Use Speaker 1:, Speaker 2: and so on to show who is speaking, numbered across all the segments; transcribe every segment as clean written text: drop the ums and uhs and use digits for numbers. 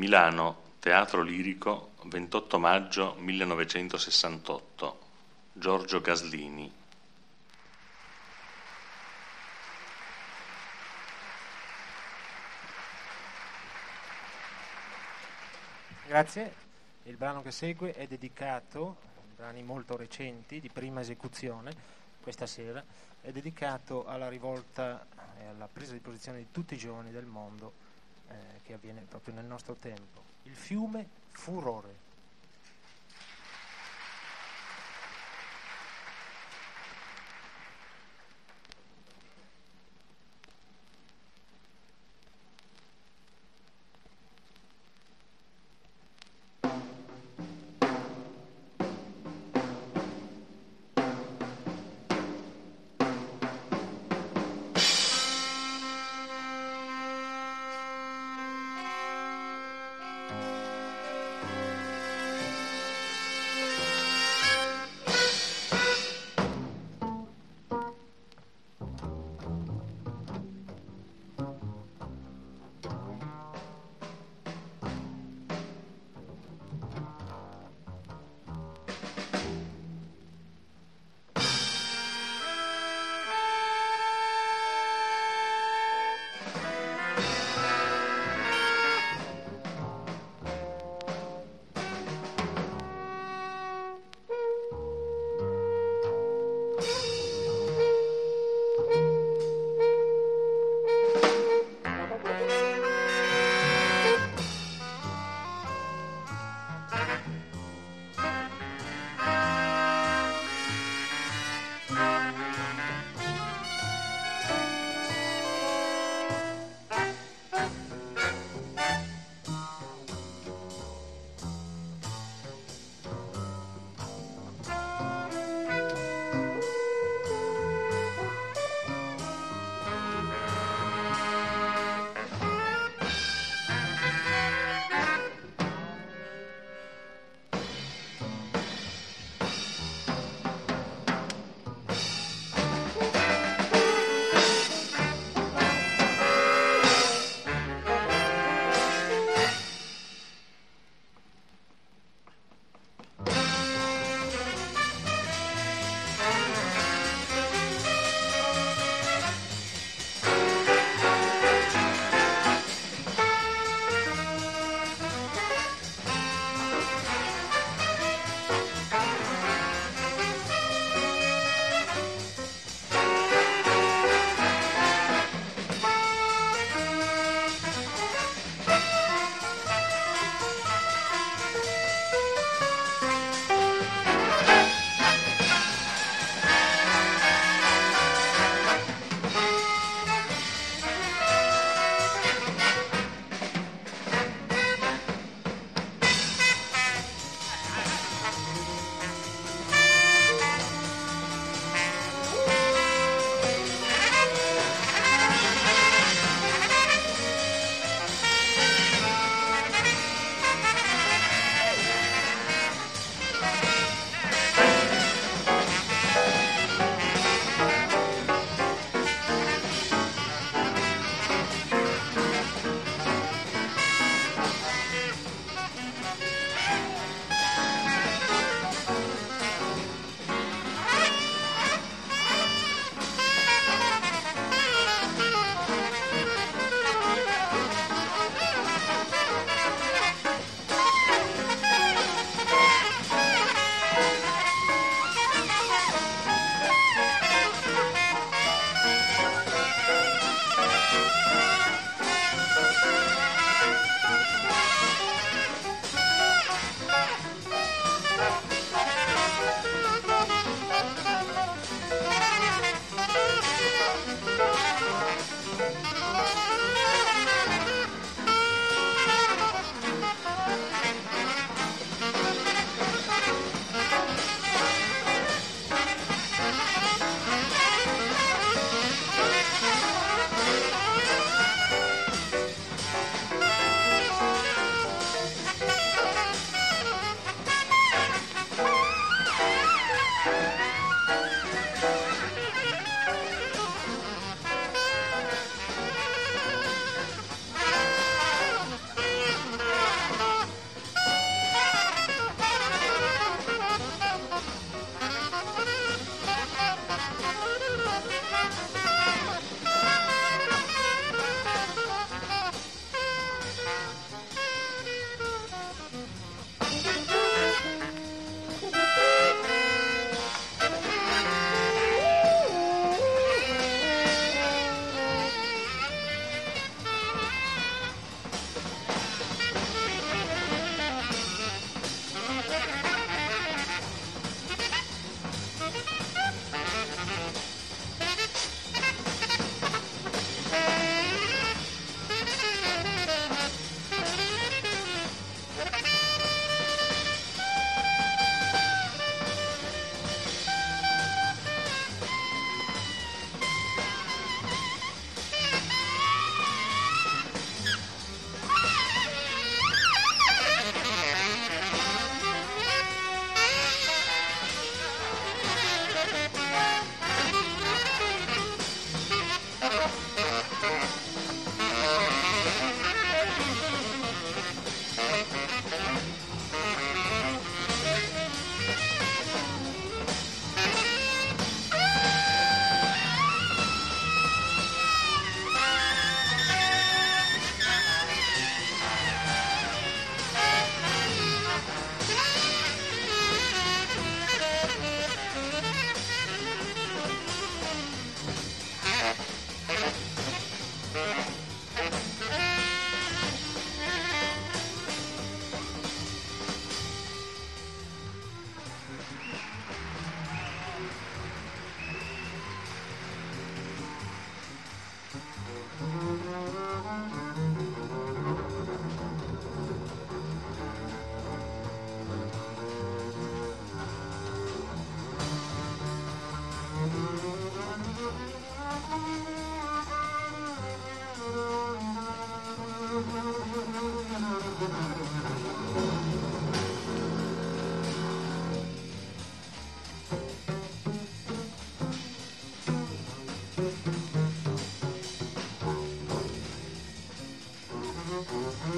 Speaker 1: Milano, Teatro Lirico, 28 maggio 1968. Giorgio Gaslini.
Speaker 2: Grazie. Il brano che segue è dedicato, brani molto recenti, di prima esecuzione, questa sera, è dedicato alla rivolta e alla presa di posizione di tutti i giovani del mondo che avviene proprio nel nostro tempo. Il fiume Furore.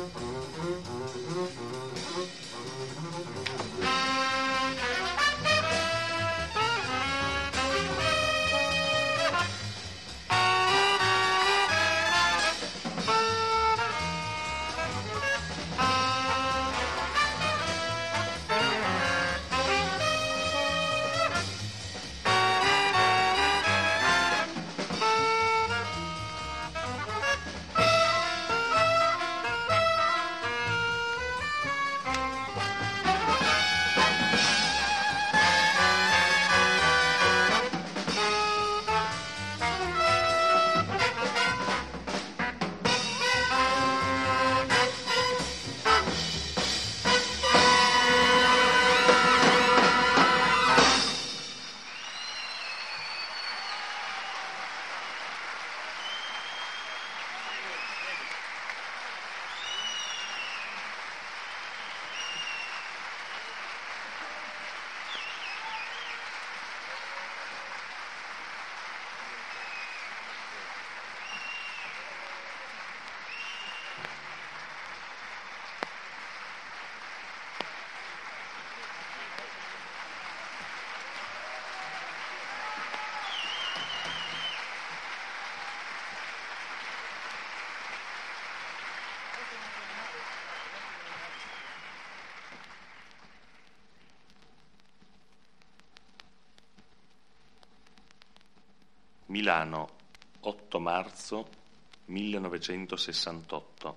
Speaker 1: Milano, 8 marzo 1968.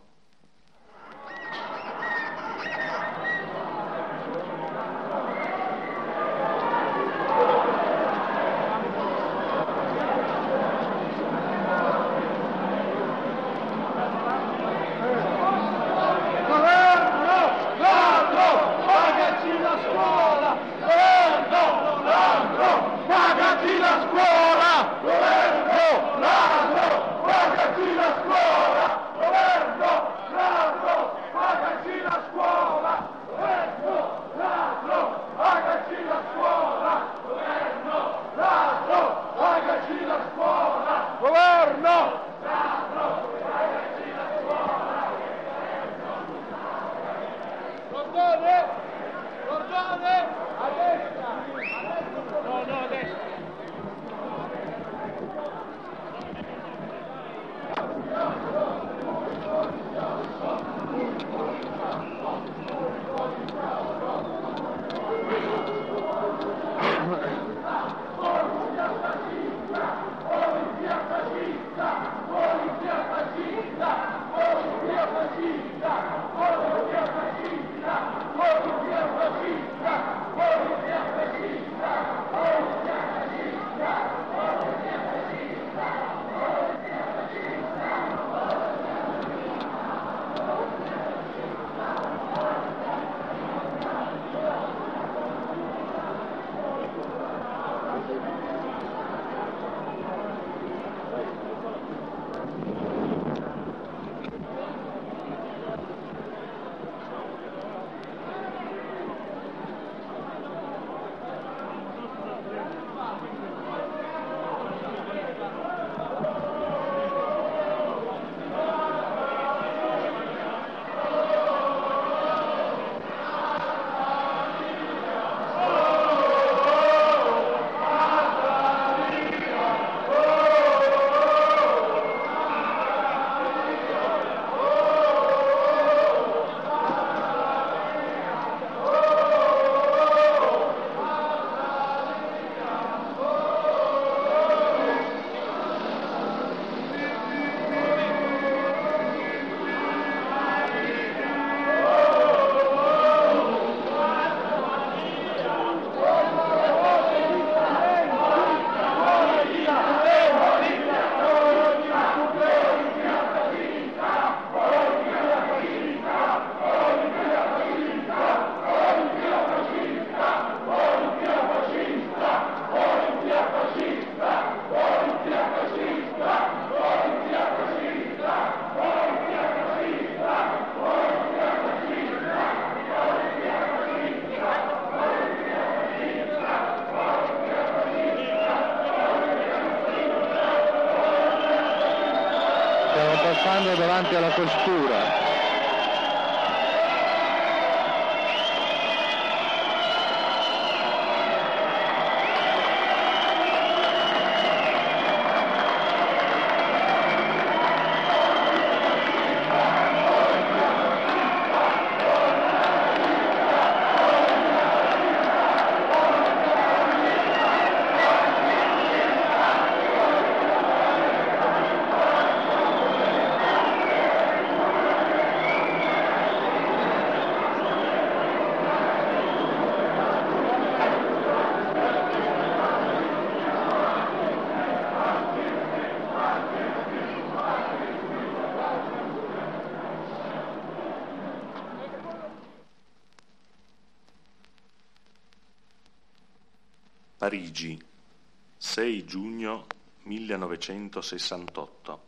Speaker 3: Davanti alla questura.
Speaker 1: Parigi, 6 giugno 1968.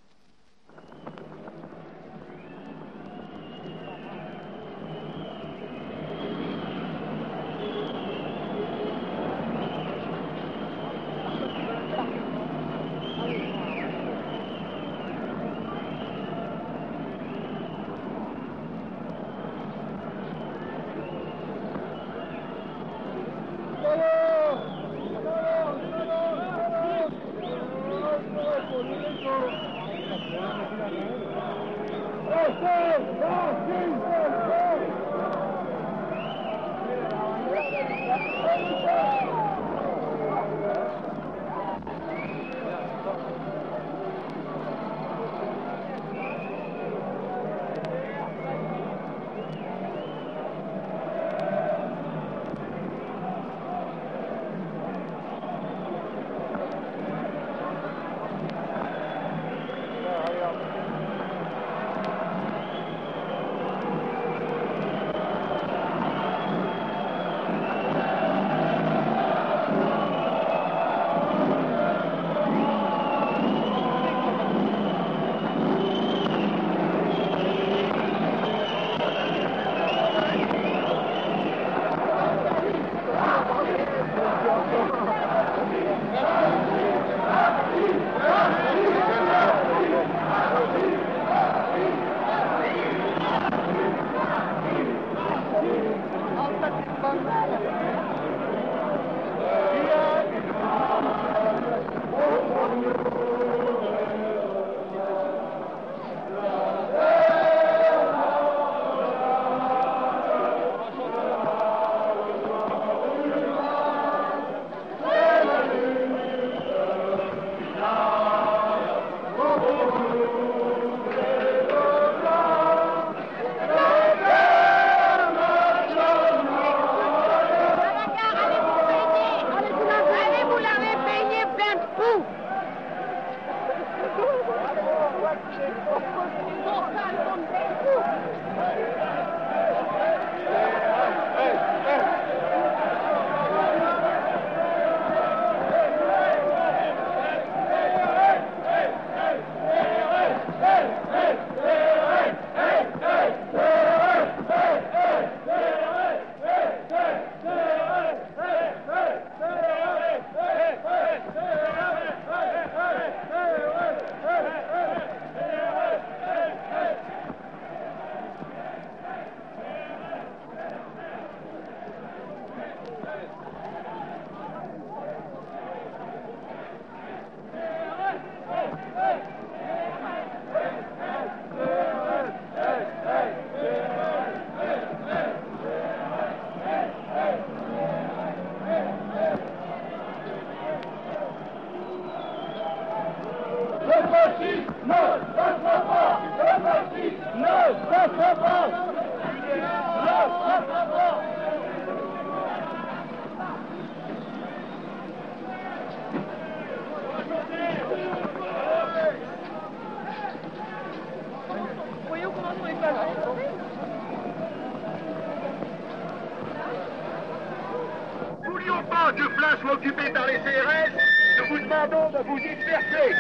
Speaker 3: N'oublions pas que place soit occupée par les CRS, nous vous demandons de vous disperser.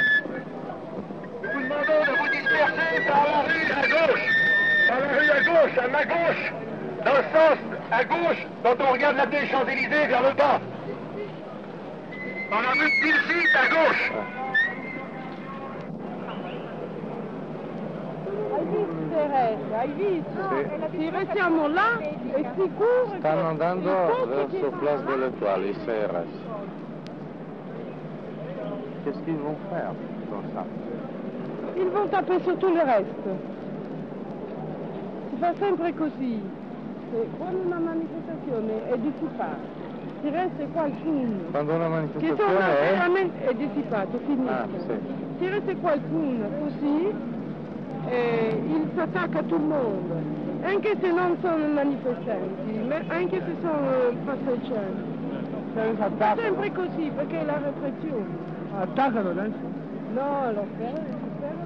Speaker 3: Nous vous demandons de vous disperser par la rue à gauche. Par la rue à gauche, à ma gauche. Dans le sens à gauche, quand on regarde la des Champs-Élysées vers le bas. Par la rue de Tilsit à gauche.
Speaker 4: Hai visto? Sì, restiamo là e sicuro.
Speaker 5: Stanno andando verso Place de l'Étoile, i CRS. Qu'est-ce qu'ils vont faire dans ça?
Speaker 4: Ils vont taper sur tout le reste. Si fa sempre così. Quando una manifestazione è dissipata, si resta qualcuno.
Speaker 5: Quando una
Speaker 4: Che
Speaker 5: manifestazione è?
Speaker 4: veramente è dissipato, finito.
Speaker 5: Ah, sì.
Speaker 4: Si resta qualcuno così. Il s'attacca a tutto il mondo, anche se non sono manifestanti, ma anche se sono passeggianti. È sempre così, perché è la repressione.
Speaker 6: Attaccano adesso?
Speaker 4: No, lo spero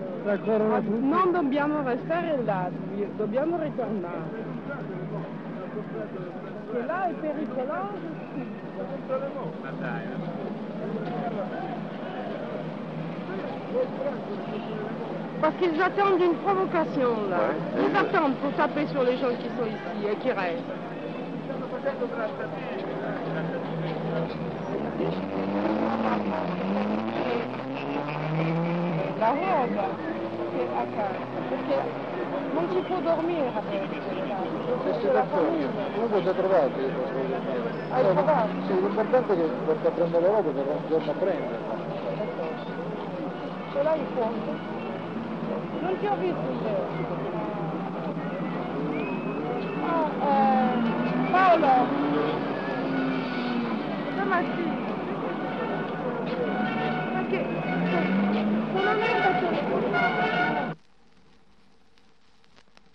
Speaker 4: di no. Non dobbiamo restare là, dobbiamo ritornare. Che là è pericoloso. Parce qu'ils attendent une provocation là.
Speaker 5: Ouais.
Speaker 4: Ils attendent pour taper sur les gens qui sont ici et qui restent. La roba che a casa, perché non si può dormire adesso, la famiglia.
Speaker 6: Comunque si è trovato, io posso dire.
Speaker 4: Hai trovato?
Speaker 6: Sì, l'importante è che porta a prendere le robe per un giorno a prenderla.
Speaker 4: Ce l'hai il fuoco? Non ti ho visto ieri.